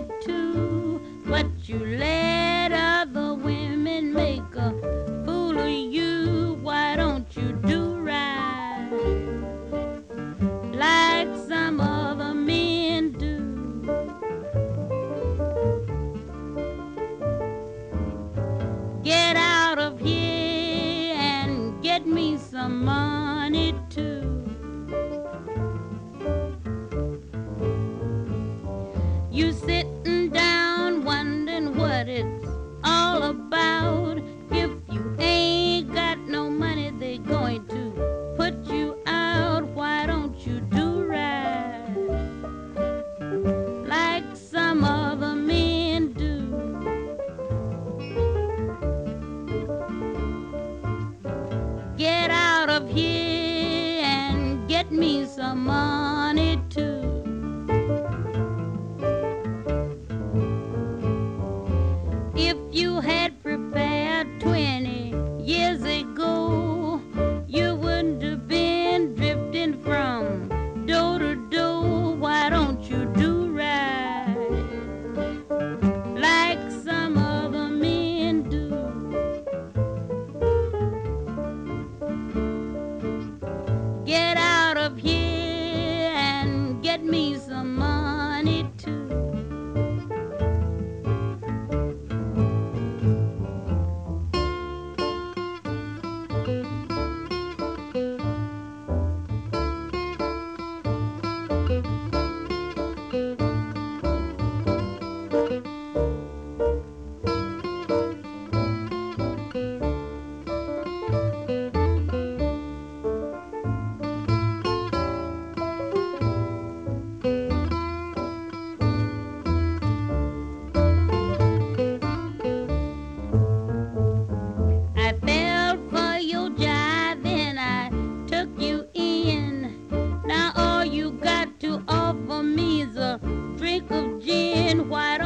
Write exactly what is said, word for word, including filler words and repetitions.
money too, but you let other women make a fool of you. Why don't you do right like some other men do? Get out of here and get me some money too. You sitting down wondering what it's all about. If you ain't got no money, they're going to put you out. Why don't you do right like some other men do? Get out of here and get me some money too. If you had prepared twenty years ago, you wouldn't have been drifting from door to door. Why don't you do right like some other men do? Get out of here and get me some money too. I fell for your jive and I took you in. Now all you got to offer me is a drink of gin. Why don't